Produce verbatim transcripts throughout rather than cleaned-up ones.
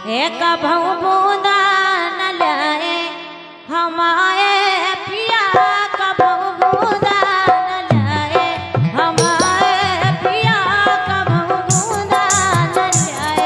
एक बूंदा न लाए हमारे पिया का बूंदा न लाए हमारे पिया का बूंदा न लाए।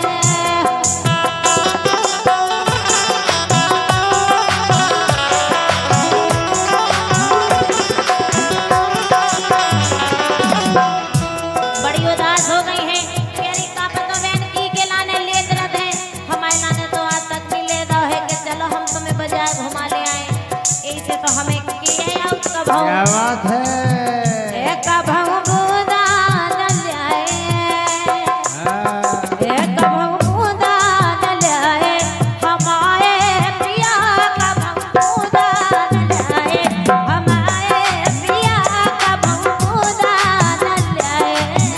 बड़ी उदास हो गई है प्यारी का पतो बहन की के लाने ले दर्द है हमारे नाने तो आज तक मिले दो है कि चलो हम तुम्हें बाजार घुमा ले आए ऐसे तो हमें किए या उसका भाव क्या बात है एक भाव बूंदा न लाए एक भाव बूंदा न लाए हमारे पिया का भाव बूंदा न लाए हमारे पिया का भाव बूंदा न लाए।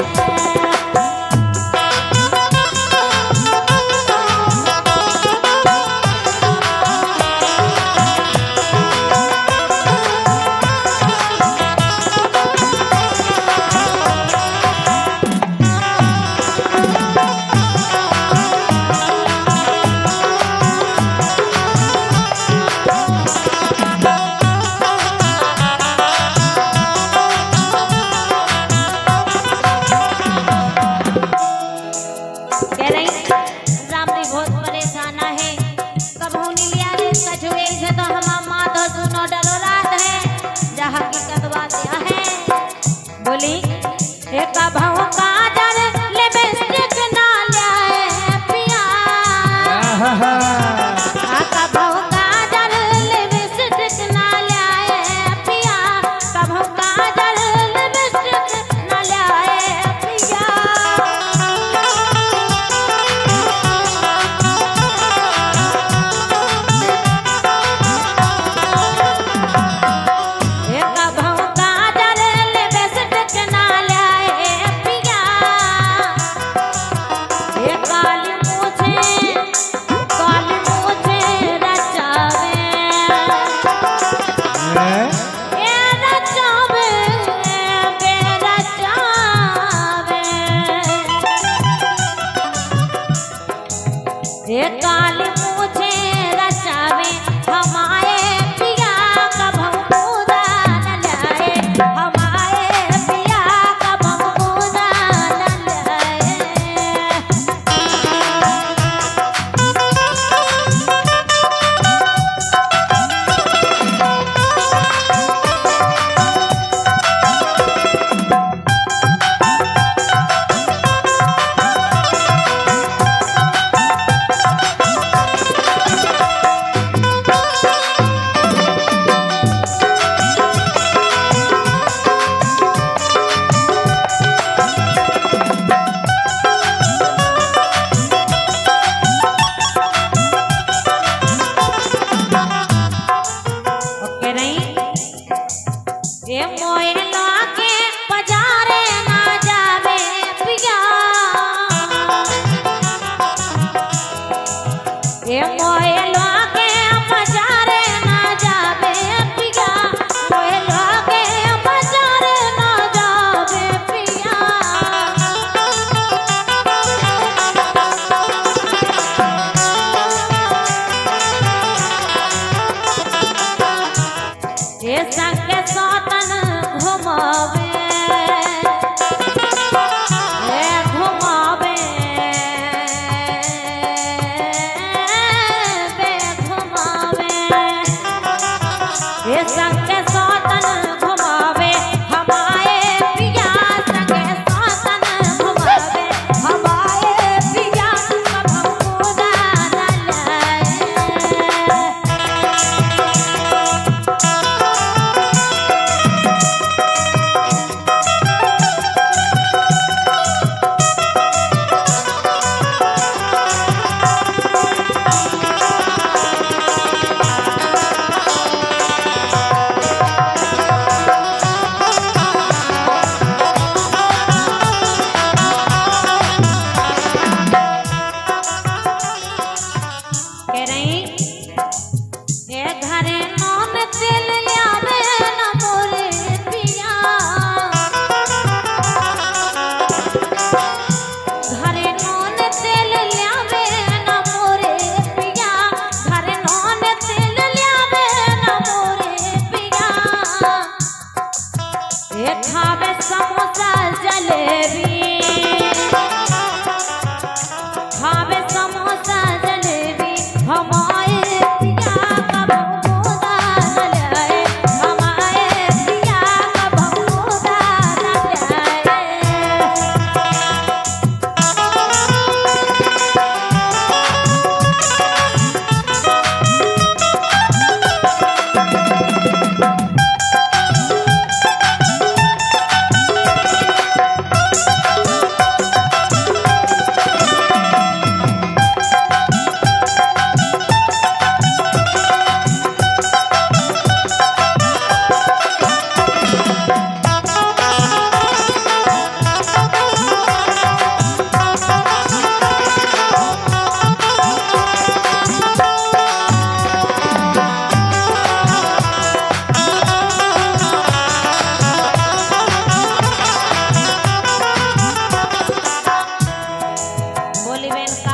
कह रही रामदेव बहुत परेशान है कबू नीलिया रे कछुए से तो हम मात सुनो डरो रात है जहाँ हकीकत बात यह है बोली एक भाव काजल लिपस्टिक ना लाए पिया का भाव काजल लिपस्टिक ना लाए पिया का भाव काजल लिपस्टिक ना लाए पिया। एक भाव काजल लिपस्टिक ना लाए पिया एक काली मूछे काली मूछे रचावे ए रचावे बे रचावे एक काली मूछे रचावे हमारे पिया का भवबूदा न लाए हमारे पिया का भवबूदा न लाए। ओके नहीं ये मोए लाके बाजारे ना जावे पिया ये मोए लाके बाजारे ना जावे पिया मोए लाके बाजारे ना जावे पिया। ये संग सौतन घुमावे ए घुमावे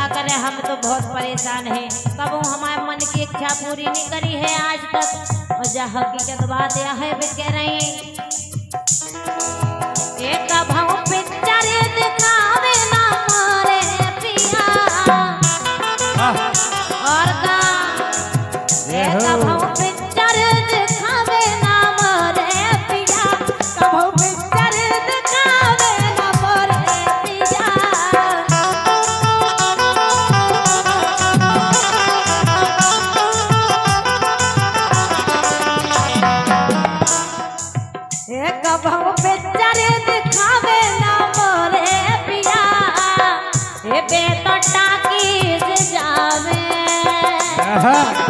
का करे, हम तो बहुत परेशान हैं। कबू हमारे मन की इच्छा पूरी नहीं करी है आज तक, और जहाँ हकीकत बात यह है भी कह रही एक भाव पिक्चर दिखावे ना मारे पिया, और का एक भाव पिक्चर दिखावे ना मारे पिया, कभू पिक्चर दिखावे ना मारे पिया। एक भाव पिक्चर दिखावे ना मोरे पिया, ए बेटा टाकीज जावे।